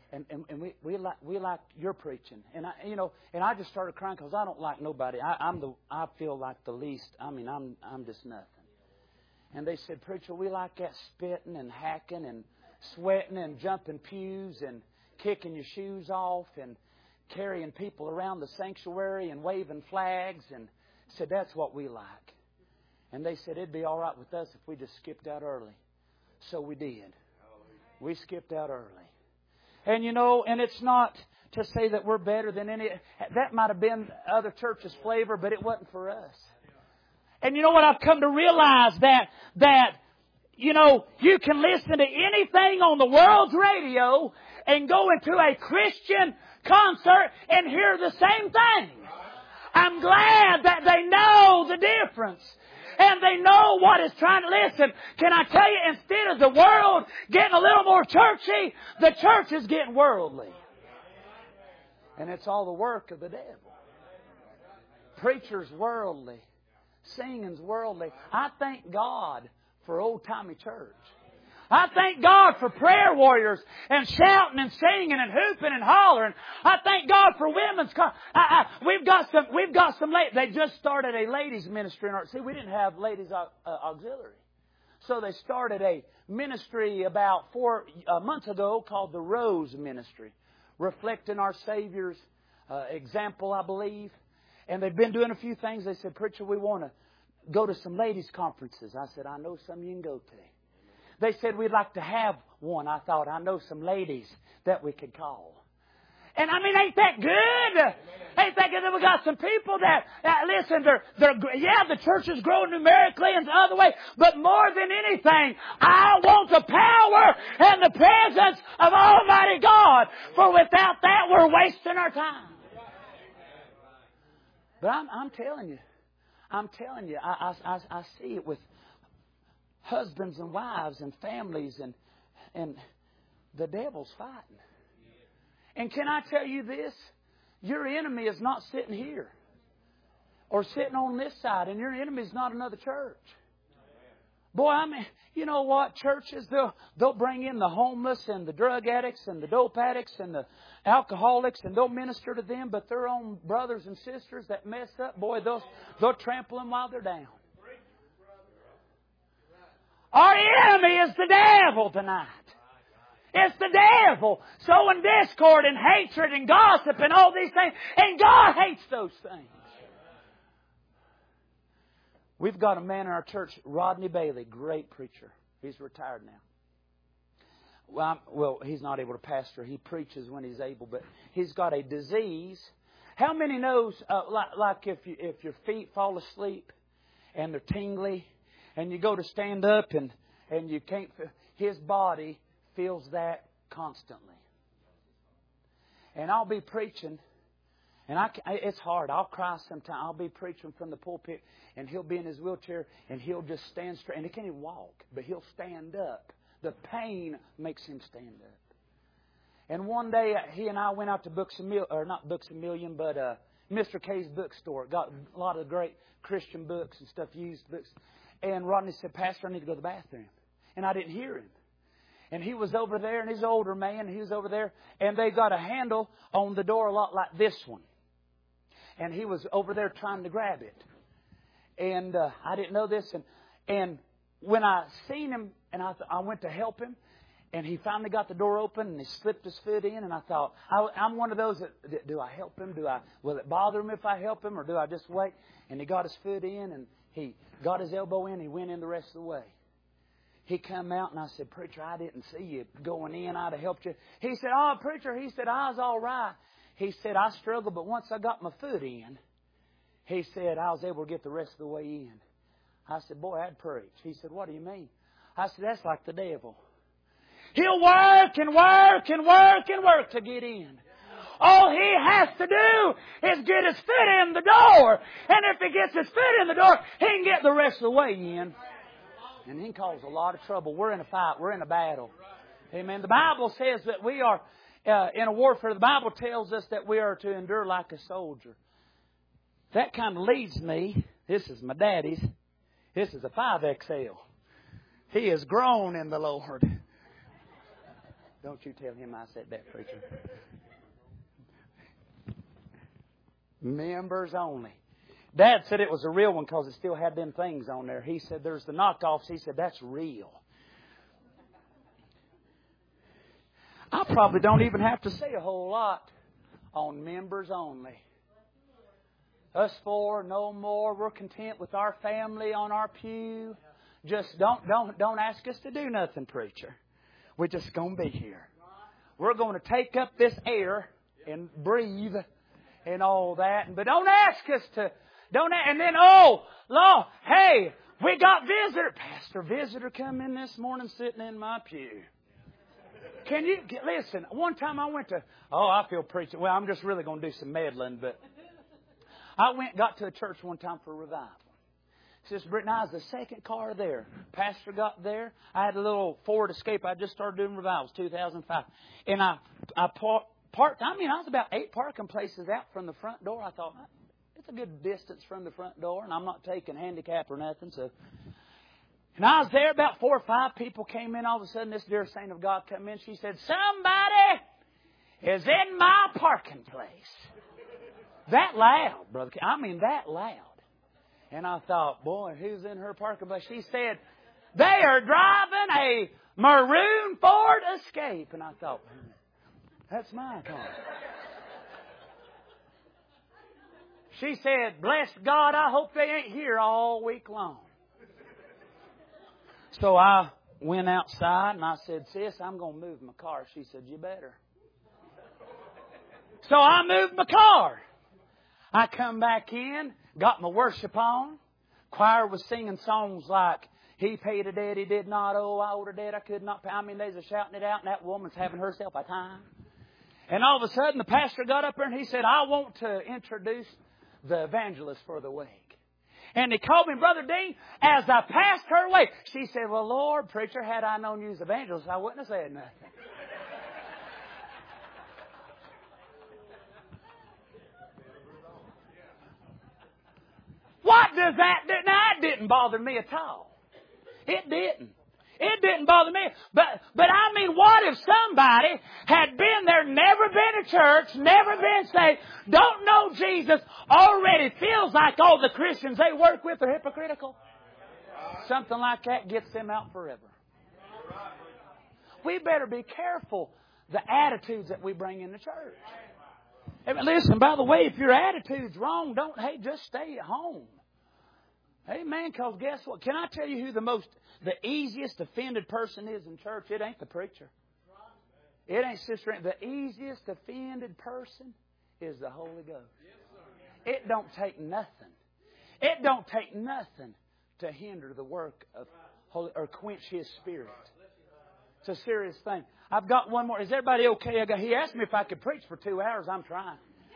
And we like your preaching. And I just started crying because I don't like nobody. I feel like the least. I mean, I'm just nothing. And they said, preacher, we like that spitting and hacking and sweating and jumping pews and kicking your shoes off and carrying people around the sanctuary and waving flags. And said, that's what we like. And they said, it'd be all right with us if we just skipped out early. So we did. We skipped out early. And and it's not to say that we're better than any. That might have been other churches' flavor, but it wasn't for us. And you know what? I've come to realize that you can listen to anything on the world's radio and go into a Christian concert and hear the same thing. I'm glad that they know the difference. And they know what is trying to listen. Can I tell you, instead of the world getting a little more churchy, the church is getting worldly. And it's all the work of the devil. Preachers worldly. Singing's worldly. I thank God for old-timey church. I thank God for prayer warriors and shouting and singing and hooping and hollering. I thank God for women's. We've got some ladies. They just started a ladies ministry in our. See, we didn't have ladies auxiliary, so they started a ministry about 4 months ago called the Rose Ministry, reflecting our Savior's example, I believe. And they've been doing a few things. They said, preacher, we want to go to some ladies' conferences. I said, I know some you can go to. They said, we'd like to have one. I thought, I know some ladies that we could call. And I mean, ain't that good? Ain't that good that we got some people that listen, the church is growing numerically and the other way, but more than anything, I want the power and the presence of Almighty God. For without that, we're wasting our time. But I'm telling you, I see it with husbands and wives and families and the devil's fighting. And can I tell you this? Your enemy is not sitting here or sitting on this side, and your enemy is not another church. Boy, I mean, you know what? Churches, they'll bring in the homeless and the drug addicts and the dope addicts and the alcoholics, and they'll minister to them, but their own brothers and sisters that mess up, boy, they'll trample them while they're down. Our enemy is the devil tonight. It's the devil sowing discord and hatred and gossip and all these things. And God hates those things. We've got a man in our church, Rodney Bailey, great preacher. He's retired now. Well, he's not able to pastor. He preaches when he's able, but he's got a disease. How many knows, like if your feet fall asleep and they're tingly, and you go to stand up and you can't, his body feels that constantly. And I'll be preaching, and it's hard. I'll cry sometimes. I'll be preaching from the pulpit, and he'll be in his wheelchair, and he'll just stand straight. And he can't even walk, but he'll stand up. The pain makes him stand up. And one day, he and I went out to Mr. K's bookstore. Got a lot of great Christian books and stuff, used books. And Rodney said, Pastor, I need to go to the bathroom. And I didn't hear him. And he was over there, and he's an older man, and he was over there, and they got a handle on the door a lot like this one. And he was over there trying to grab it. And I didn't know this. And when I seen him, and I went to help him, and he finally got the door open, and he slipped his foot in, and I thought, I'm one of those that, do I help him? Will it bother him if I help him, or do I just wait? And he got his foot in, and he got his elbow in, and he went in the rest of the way. He come out, and I said, Preacher, I didn't see you going in. I'd have helped you. He said, oh, Preacher, he said, I was all right. He said, I struggled, but once I got my foot in, he said, I was able to get the rest of the way in. I said, boy, I'd preach. He said, what do you mean? I said, that's like the devil. He'll work and work and work and work to get in. All he has to do is get his foot in the door. And if he gets his foot in the door, he can get the rest of the way in. And he can cause a lot of trouble. We're in a fight. We're in a battle. Amen. The Bible says that we are in a warfare. The Bible tells us that we are to endure like a soldier. That kind of leads me. This is my daddy's. This is a 5XL. He is grown in the Lord. Don't you tell him I said that, preacher. Members only. Dad said it was a real one because it still had them things on there. He said there's the knockoffs. He said that's real. I probably don't even have to say a whole lot on members only. Us four, no more. We're content with our family on our pew. Just don't ask us to do nothing, preacher. We're just going to be here. We're going to take up this air and breathe and all that. But don't ask us to. And then, oh, Lord, hey, we got visitor come in this morning sitting in my pew. Can you, listen, one time I went to, I feel preaching. Well, I'm just really going to do some meddling, but I got to a church one time for a revival. Sister Brittany, I was the second car there. Pastor got there. I had a little Ford Escape. I just started doing revivals, 2005. And I parked, I was about 8 parking places out from the front door. I thought, it's a good distance from the front door, and I'm not taking handicap or nothing. And I was there, about 4 or 5 people came in. All of a sudden, this dear saint of God came in. She said, somebody is in my parking place. That loud, brother. That loud. And I thought, boy, who's in her parking place? She said, they are driving a maroon Ford Escape. And I thought, that's my car. She said, bless God, I hope they ain't here all week long. So I went outside and I said, sis, I'm going to move my car. She said, you better. So I moved my car. I come back in, got my worship on. Choir was singing songs like, he paid a debt he did not owe, I owed a debt I could not pay. They was shouting it out, and that woman's having herself a time. And all of a sudden, the pastor got up there and he said, I want to introduce the evangelist for the week. And he called me, Brother Dean, as I passed her way. She said, well, Lord, preacher, had I known you was evangelist, I wouldn't have said nothing. What does that do? Now, it didn't bother me at all. It didn't. It didn't bother me. But what if somebody had been there, never been to church, never been saved, don't know Jesus, already feels like all the Christians they work with are hypocritical? Something like that gets them out forever. We better be careful the attitudes that we bring in the church. Listen, by the way, if your attitude's wrong, just stay at home. Amen, because guess what? Can I tell you who the easiest offended person is in church? It ain't the preacher. It ain't Sister. The easiest offended person is the Holy Ghost. It don't take nothing. It don't take nothing to hinder the work of Holy, or quench His Spirit. It's a serious thing. I've got one more. Is everybody okay? He asked me if I could preach for 2 hours. I'm trying.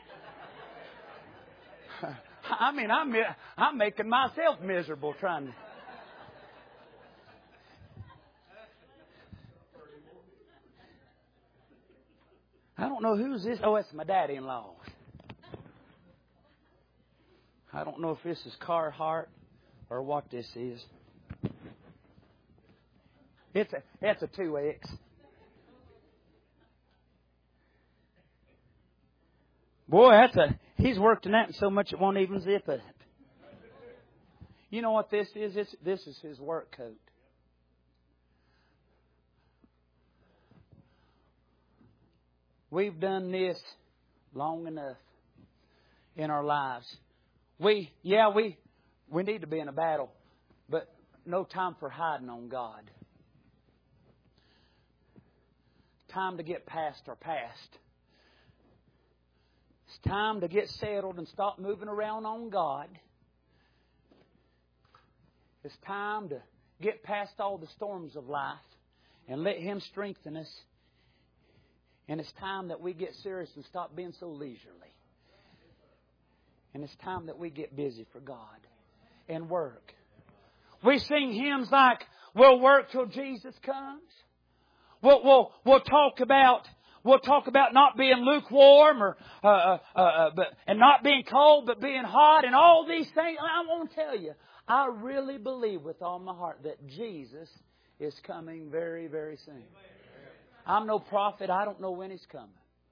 I'm making myself miserable trying to. I don't know who's this. Oh, it's my daddy-in-law. I don't know if this is Carhartt or what this is. It's a 2X. Boy, he's worked in that so much it won't even zip it. You know what this is? This is his work coat. We've done this long enough in our lives. We need to be in a battle, but no time for hiding on God. Time to get past our past. It's time to get settled and stop moving around on God. It's time to get past all the storms of life and let Him strengthen us. And it's time that we get serious and stop being so leisurely. And it's time that we get busy for God and work. We sing hymns like, we'll work till Jesus comes. We'll talk about not being lukewarm and not being cold, but being hot and all these things. I want to tell you, I really believe with all my heart that Jesus is coming very, very soon. I'm no prophet. I don't know when He's coming.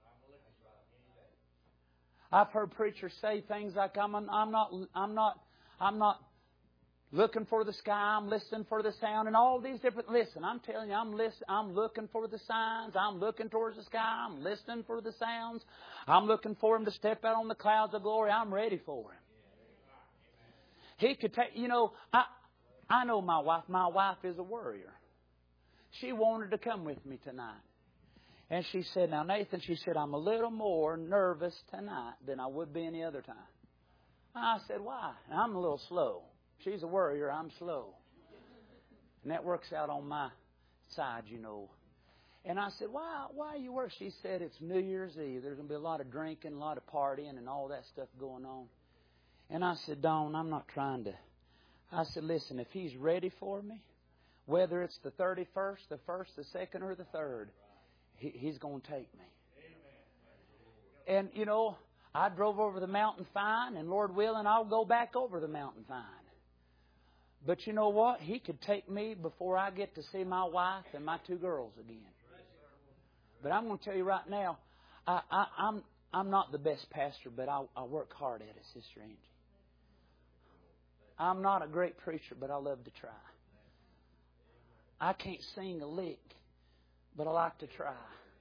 I've heard preachers say things like, I'm not looking for the sky. I'm listening for the sound and all these different. Listen, I'm telling you, I'm looking for the signs. I'm looking towards the sky. I'm listening for the sounds. I'm looking for Him to step out on the clouds of glory. I'm ready for Him. He could take, I know my wife. My wife is a worrier. She wanted to come with me tonight. And she said, now Nathan, she said, I'm a little more nervous tonight than I would be any other time. I said, why? I'm a little slow. She's a worrier. I'm slow. And that works out on my side, And I said, why are you worried? She said, it's New Year's Eve. There's going to be a lot of drinking, a lot of partying, and all that stuff going on. And I said, Dawn, I'm not trying to. I said, listen, if He's ready for me, whether it's the 31st, the 1st, the 2nd, or the 3rd, He's going to take me. And, I drove over the mountain fine, and Lord willing, I'll go back over the mountain fine. But you know what? He could take me before I get to see my wife and my 2 girls again. But I'm going to tell you right now, I'm not the best pastor, but I work hard at it, Sister Angie. I'm not a great preacher, but I love to try. I can't sing a lick, but I like to try.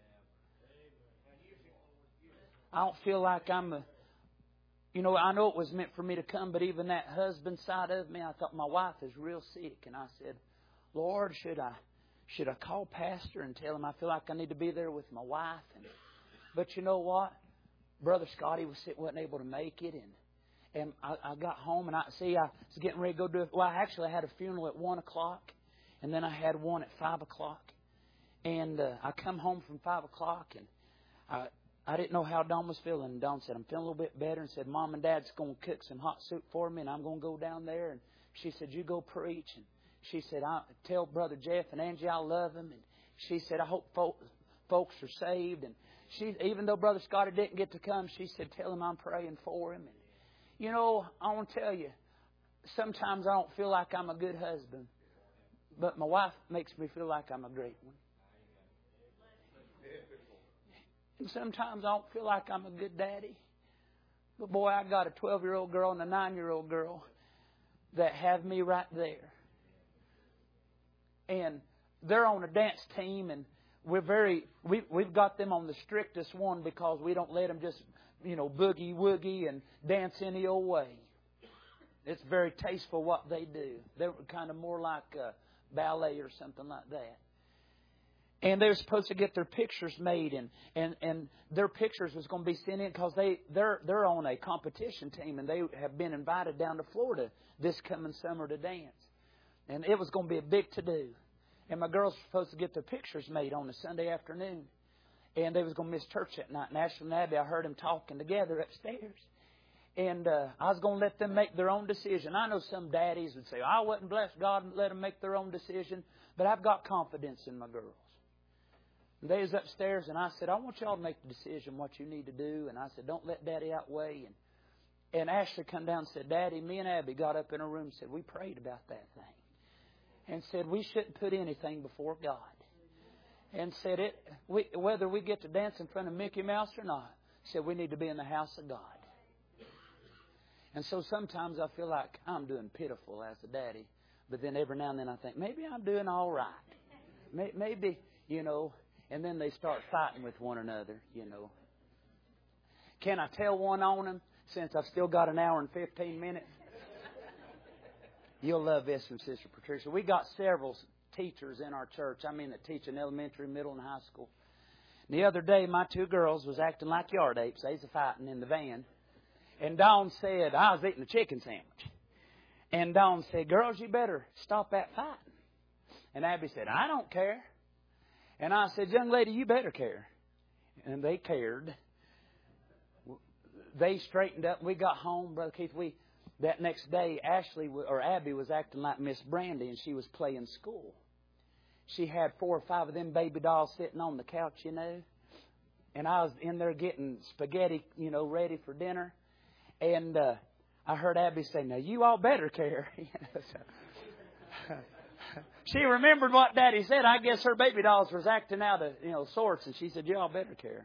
I don't feel like I'm a... I know it was meant for me to come, but even that husband side of me, I thought my wife is real sick. And I said, Lord, should I call Pastor and tell him I feel like I need to be there with my wife? But you know what? Brother Scotty wasn't able to make it. And I got home and I was getting ready to go do it. Well, I had a funeral at 1 o'clock. And then I had one at 5 o'clock. And I come home from 5 o'clock and I didn't know how Dawn was feeling. And Dawn said, I'm feeling a little bit better. And said, Mom and Dad's going to cook some hot soup for me. And I'm going to go down there. And she said, you go preach. And she said, I tell Brother Jeff and Angie I love them. And she said, I hope folks are saved. And even though Brother Scotty didn't get to come, she said, tell him I'm praying for him. And, I want to tell you, sometimes I don't feel like I'm a good husband. But my wife makes me feel like I'm a great one. And sometimes I don't feel like I'm a good daddy. But boy, I got a 12-year-old girl and a 9-year-old girl that have me right there. And they're on a dance team, and we've got them on the strictest one because we don't let them just, boogie woogie and dance any old way. It's very tasteful what they do. They're kind of more like ballet or something like that. And they were supposed to get their pictures made, and their pictures was going to be sent in because they're on a competition team, and they have been invited down to Florida this coming summer to dance. And it was going to be a big to-do. And my girls were supposed to get their pictures made on a Sunday afternoon. And they was going to miss church that night. And Ashley and Abby, I heard them talking together upstairs. And I was going to let them make their own decision. I know some daddies would say, I wouldn't bless God and let them make their own decision. But I've got confidence in my girls. And they was upstairs, and I said, I want y'all to make the decision what you need to do. And I said, don't let Daddy outweigh. And Ashley come down and said, Daddy, me and Abby got up in her room and said, we prayed about that thing. And said, we shouldn't put anything before God. And said, whether we get to dance in front of Mickey Mouse or not, said we need to be in the house of God. And so sometimes I feel like I'm doing pitiful as a daddy. But then every now and then I think, maybe I'm doing all right. Maybe, and then they start fighting with one another, Can I tell one on them since I've still got an hour and 15 minutes? You'll love this from Sister Patricia. We got several teachers in our church. That teach in elementary, middle, and high school. And the other day, my 2 girls was acting like yard apes. They was fighting in the van. And Dawn said, I was eating a chicken sandwich. And Dawn said, girls, you better stop that fighting. And Abby said, I don't care. And I said, young lady, you better care. And they cared. They straightened up. We got home, Brother Keith. That next day, Abby was acting like Miss Brandy, and she was playing school. She had 4 or 5 of them baby dolls sitting on the couch, And I was in there getting spaghetti, ready for dinner. And I heard Abby say, now, you all better care. She remembered what Daddy said. I guess her baby dolls was acting out of, sorts. And she said, y'all better care.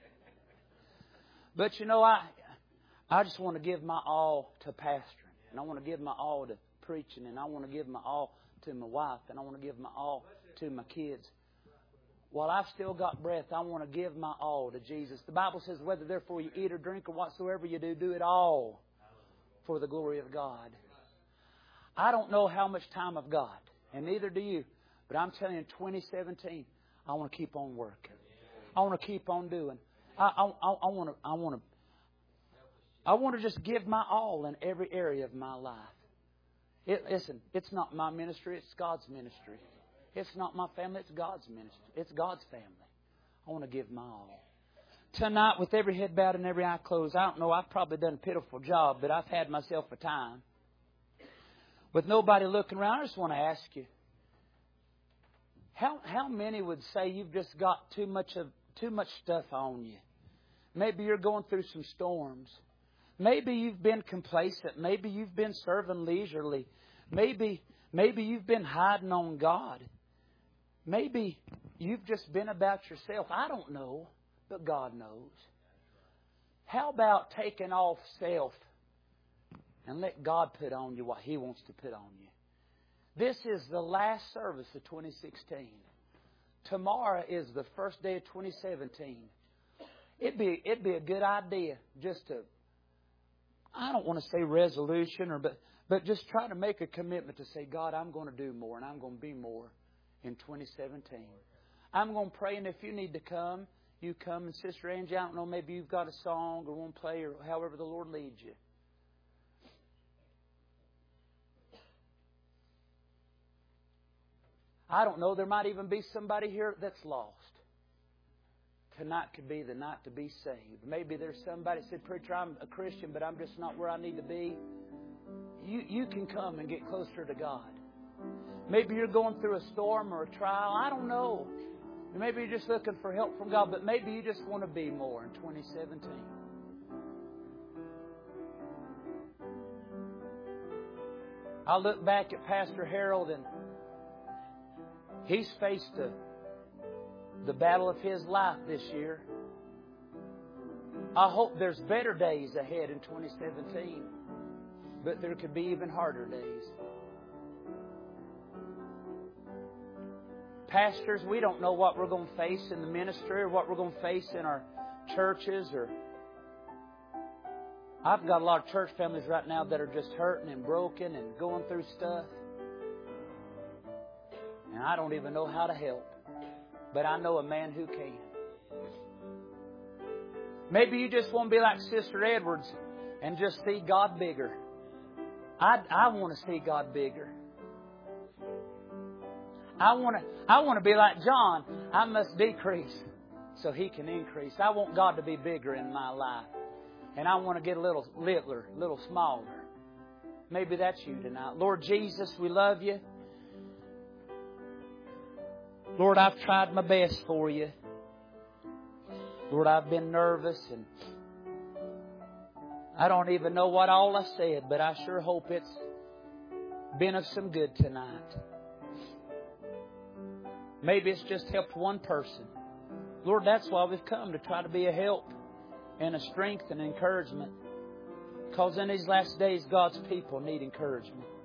But, I just want to give my all to pastoring. And I want to give my all to preaching. And I want to give my all to my wife. And I want to give my all to my kids. While I've still got breath, I want to give my all to Jesus. The Bible says, whether therefore you eat or drink or whatsoever you do, do it all for the glory of God. I don't know how much time I've got, and neither do you. But I'm telling you, in 2017, I want to keep on working. I want to keep on doing. I want to just give my all in every area of my life. Listen, it's not my ministry, it's God's ministry. It's not my family, it's God's ministry. It's God's family. I want to give my all. Tonight, with every head bowed and every eye closed, I don't know, I've probably done a pitiful job, but I've had myself a time. With nobody looking around, I just want to ask you, how many would say you've just got too much stuff on you? Maybe you're going through some storms. Maybe you've been complacent. Maybe you've been serving leisurely. Maybe you've been hiding on God. Maybe you've just been about yourself. I don't know, but God knows. How about taking off self and let God put on you what He wants to put on you? This is the last service of 2016. Tomorrow is the first day of 2017. It'd be a good idea just to, I don't want to say resolution, but just try to make a commitment to say, God, I'm going to do more and I'm going to be more in 2017. I'm going to pray, and if you need to come, you come. And Sister Angie, I don't know, maybe you've got a song or one play or however the Lord leads you. I don't know, there might even be somebody here that's lost. Tonight could be the night to be saved. Maybe there's somebody that said, Preacher, I'm a Christian, but I'm just not where I need to be. You can come and get closer to God. Maybe you're going through a storm or a trial. I don't know. Maybe you're just looking for help from God, but maybe you just want to be more in 2017. I look back at Pastor Harold, and he's faced the battle of his life this year. I hope there's better days ahead in 2017, but there could be even harder days. Pastors, we don't know what we're going to face in the ministry or what we're going to face in our churches. I've got a lot of church families right now that are just hurting and broken and going through stuff. And I don't even know how to help. But I know a man who can. Maybe you just want to be like Sister Edwards and just see God bigger. I want to see God bigger. I want to be like John. I must decrease so He can increase. I want God to be bigger in my life. And I want to get a little littler, a little smaller. Maybe that's you tonight. Lord Jesus, we love You. Lord, I've tried my best for You. Lord, I've been nervous and I don't even know what all I said, but I sure hope it's been of some good tonight. Maybe it's just helped one person. Lord, that's why we've come, to try to be a help and a strength and encouragement. Because in these last days, God's people need encouragement.